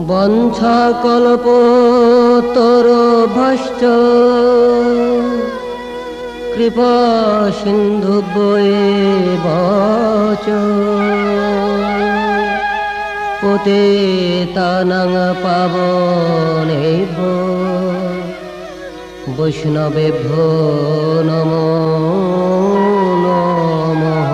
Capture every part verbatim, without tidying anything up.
বঞ্ছা কল্পতর ভষ্ট কৃপা সিন্ধু বয়ে বচ পতিতানাং পাবনেভ্য বৈষ্ণবেভ্যো নমো নমঃ।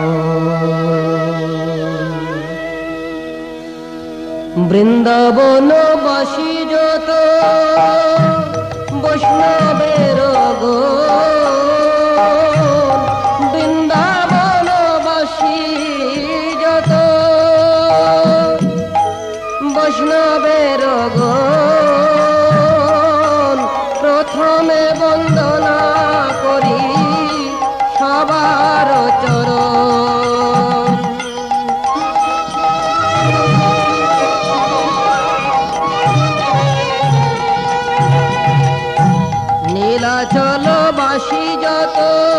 বৃন্দাবনবাসী যত বৈষ্ণবের গণ, বৃন্দাবনবাসী যত বৈষ্ণবের গণ, প্রথমে বন্দনা করি সবার চরণ। নীলাচলবাসী যত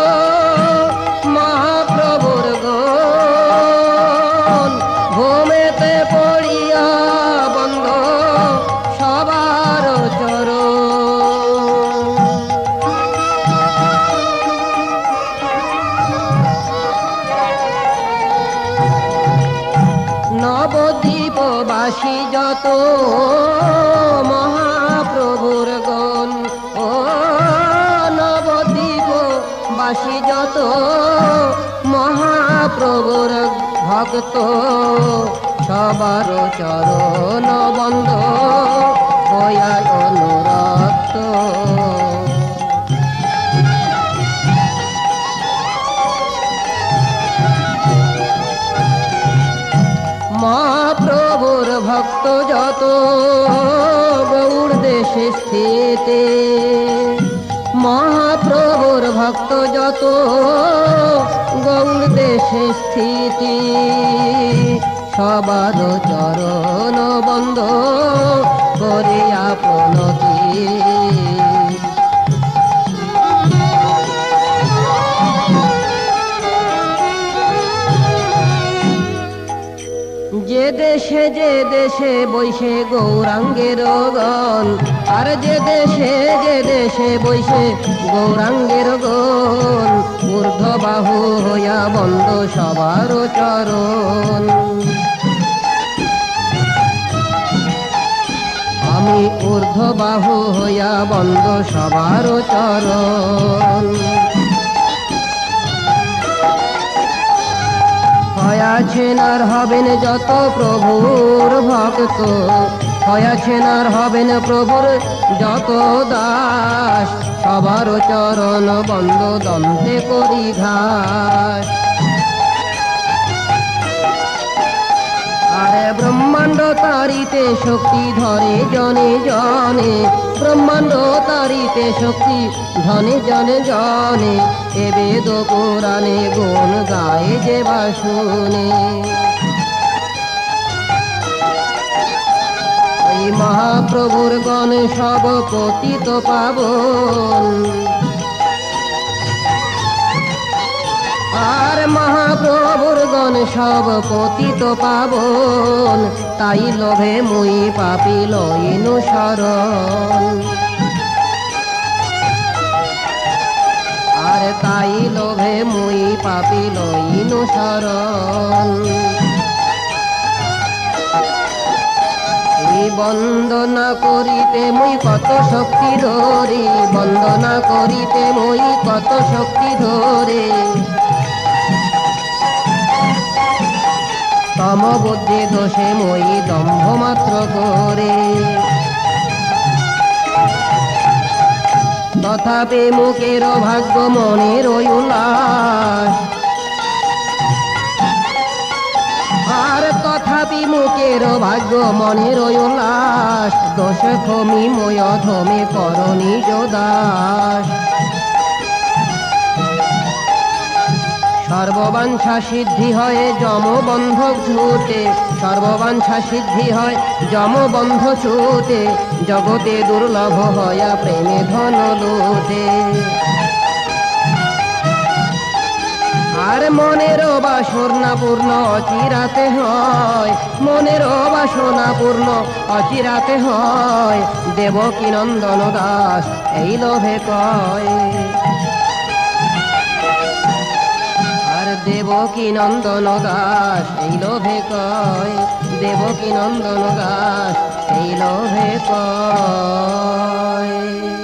মহাপ্রভুর গণ, ভূমেতে পড়িয়া বন্ধ সবার চরণ। নবদ্বীপবাসী যত মহাপ্রভুর গণ, ও নবদ্বীপবাসী যত মহাপ্রভুর ভক্ত, সবার চরণ বন্ধ হইয়া অনুরক্ত। মহাপ্রভুর ভক্ত যত গৌড় দেশে স্থিত, মহাপ্রভুর ভক্ত যত গৌড় দেশে স্থিত, সবার চরণ বন্ধ করিয়া প্রণতি। যে দেশে যে দেশে বৈশে গৌরাঙ্গের গণ, আর যে দেশে যে দেশে বৈশে গৌরাঙ্গের গণ, ঊর্ধ্ববাহু হইয়া বন্ধ সবার চরণ। আমি ঊর্ধ্ববাহু হইয়া বন্ধ সবার চরণ। হয়াছেন আর হবেন যত প্রভুর ভক্ত, হয়াছেন আর হবেন প্রভুর যত দাস, সবার চরণ বন্ধ দন্তে করি ঘাস। আরে ব্রহ্মাণ্ড তারিতে শক্তি ধরে জনে জনে, ব্রহ্মাণ্ড তারিতে শক্তি ধনে জনে জনে, এ বেদ পুরাণে গুণ গায়ে যে বা শুনে। ওই মহাপ্রভুর গণ সব পতিত পাবন, আর মহাপ্রভুর গণ সব পতিত পাবন, তাই লোভে মুই পাপি লইনু শরণ। আর তাই লোভে মুই পাপি লইনু শরণ। এই বন্দনা করিতে মুই কত শক্তি ধরে, বন্দনা করিতে মুই কত শক্তি ধরে, তম বুদ্ধি দোষে মই দম্ভ মাত্র করে। তথাপি মুখের ভাগ্য মনের উল্লাস, আর তথাপি মুখের ভাগ্য মনের উল্লাস, দোষে ক্ষমি ময় ধমে কর নিজ দাস। সর্ববাঞ্ছা সিদ্ধি হয় যম বন্ধক ছুটে, সর্ববাঞ্ছা সিদ্ধি হয় যম বন্ধ ছুটে, জগতে দুর্লভ হয়া প্রেমে ধন লুটে। আর মনের বাসনা পূর্ণ অচিরাতে হয়, মনের বাসনা পূর্ণ অচিরাতে হয়, দেবকী নন্দন দাস এই লোভে কয়। আর দেবকী নন্দন দাস এই লোভে কয়, দেবকী নন্দন দাস এই লোভে কয়।